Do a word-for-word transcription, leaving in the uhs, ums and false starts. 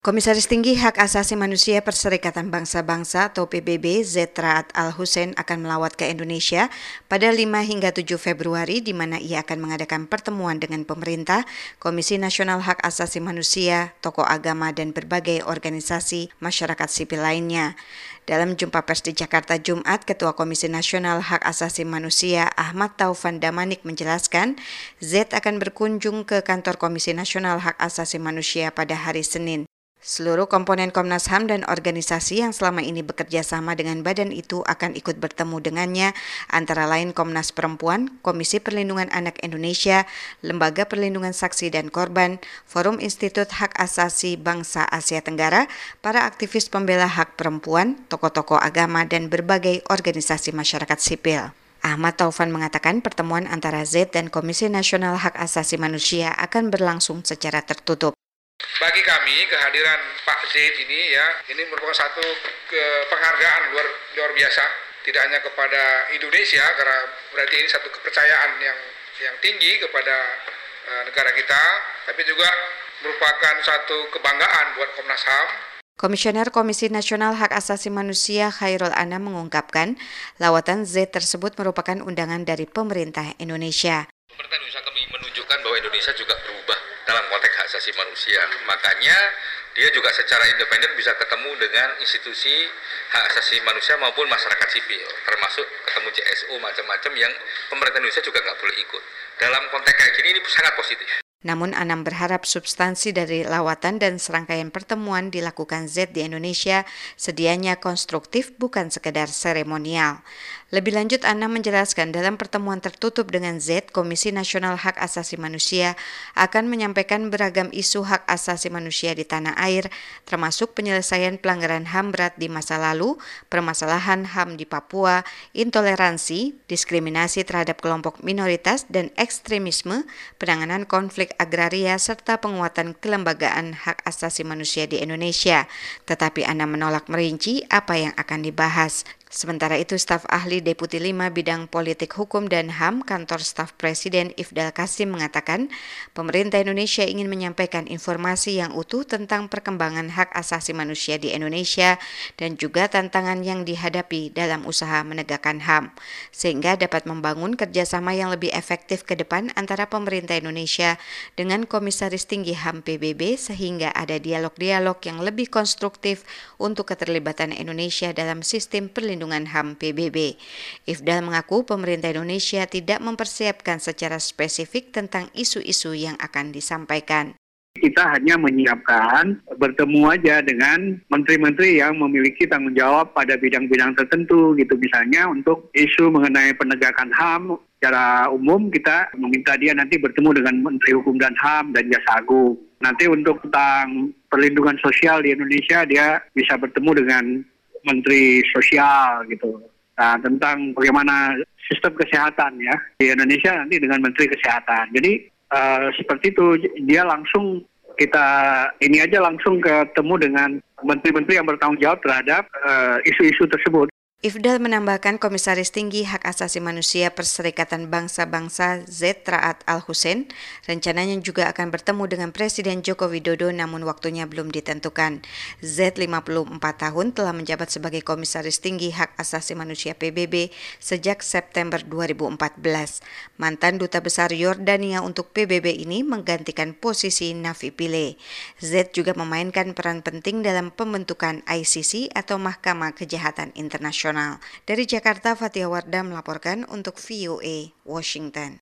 Komisaris Tinggi Hak Asasi Manusia Perserikatan Bangsa-Bangsa atau P B B Z Raad Al-Hussein akan melawat ke Indonesia pada lima hingga tujuh Februari di mana ia akan mengadakan pertemuan dengan pemerintah, Komisi Nasional Hak Asasi Manusia, tokoh agama dan berbagai organisasi masyarakat sipil lainnya. Dalam jumpa pers di Jakarta Jumat, Ketua Komisi Nasional Hak Asasi Manusia Ahmad Taufan Damanik menjelaskan, Z akan berkunjung ke kantor Komisi Nasional Hak Asasi Manusia pada hari Senin. Seluruh komponen Komnas H A M dan organisasi yang selama ini bekerja sama dengan badan itu akan ikut bertemu dengannya, antara lain Komnas Perempuan, Komisi Perlindungan Anak Indonesia, Lembaga Perlindungan Saksi dan Korban, Forum Institut Hak Asasi Bangsa Asia Tenggara, para aktivis pembela hak perempuan, tokoh-tokoh agama, dan berbagai organisasi masyarakat sipil. Ahmad Taufan mengatakan pertemuan antara Z dan Komisi Nasional Hak Asasi Manusia akan berlangsung secara tertutup. Bagi kami, kehadiran Pak Z ini ya, ini merupakan satu ke penghargaan luar luar biasa, tidak hanya kepada Indonesia, karena berarti ini satu kepercayaan yang yang tinggi kepada uh, negara kita, tapi juga merupakan satu kebanggaan buat Komnas H A M. Komisioner Komisi Nasional Hak Asasi Manusia Khairul Anam mengungkapkan, lawatan Z tersebut merupakan undangan dari pemerintah Indonesia. Pemerintah Indonesia kami menunjukkan bahwa Indonesia juga berubah dalam konteks hak asasi manusia. Makanya dia juga secara independen bisa ketemu dengan institusi hak asasi manusia maupun masyarakat sipil, termasuk ketemu C S O macam-macam yang pemerintah Indonesia juga nggak boleh ikut. Dalam konteks kayak gini ini sangat positif. Namun Anam berharap substansi dari lawatan dan serangkaian pertemuan dilakukan Z di Indonesia sedianya konstruktif, bukan sekedar seremonial. Lebih lanjut, Anam menjelaskan dalam pertemuan tertutup dengan Z, Komisi Nasional Hak Asasi Manusia akan menyampaikan beragam isu hak asasi manusia di tanah air, termasuk penyelesaian pelanggaran H A M berat di masa lalu, permasalahan H A M di Papua, intoleransi, diskriminasi terhadap kelompok minoritas dan ekstremisme, penanganan konflik agraria, serta penguatan kelembagaan hak asasi manusia di Indonesia. Tetapi Anam menolak merinci apa yang akan dibahas. Sementara itu, staf ahli Deputi lima Bidang Politik Hukum dan H A M Kantor Staf Presiden Ifdal Kasim mengatakan, pemerintah Indonesia ingin menyampaikan informasi yang utuh tentang perkembangan hak asasi manusia di Indonesia dan juga tantangan yang dihadapi dalam usaha menegakkan H A M, sehingga dapat membangun kerjasama yang lebih efektif ke depan antara pemerintah Indonesia dengan Komisaris Tinggi H A M P B B, sehingga ada dialog-dialog yang lebih konstruktif untuk keterlibatan Indonesia dalam sistem perlindungan H A M P B B. Ifdal mengaku pemerintah Indonesia tidak mempersiapkan secara spesifik tentang isu-isu yang akan disampaikan. Kita hanya menyiapkan bertemu aja dengan menteri-menteri yang memiliki tanggung jawab pada bidang-bidang tertentu gitu. Misalnya untuk isu mengenai penegakan H A M secara umum kita meminta dia nanti bertemu dengan Menteri Hukum dan H A M dan Jaksa Agung. Nanti untuk tentang perlindungan sosial di Indonesia dia bisa bertemu dengan Menteri Sosial gitu. Nah, tentang bagaimana sistem kesehatan ya di Indonesia nanti dengan Menteri Kesehatan. Jadi uh, seperti itu dia langsung kita ini aja langsung ketemu dengan menteri-menteri yang bertanggung jawab terhadap uh, isu-isu tersebut. Ifdal menambahkan Komisaris Tinggi Hak Asasi Manusia Perserikatan Bangsa-Bangsa Z Raad Al-Hussein rencananya juga akan bertemu dengan Presiden Joko Widodo, namun waktunya belum ditentukan. Z lima puluh empat tahun telah menjabat sebagai Komisaris Tinggi Hak Asasi Manusia P B B sejak September dua ribu empat belas. Mantan Duta Besar Yordania untuk P B B ini menggantikan posisi Nafi Pillay. Z juga memainkan peran penting dalam pembentukan I C C atau Mahkamah Kejahatan Internasional. Dari Jakarta, Fatia Wardah melaporkan untuk V O A Washington.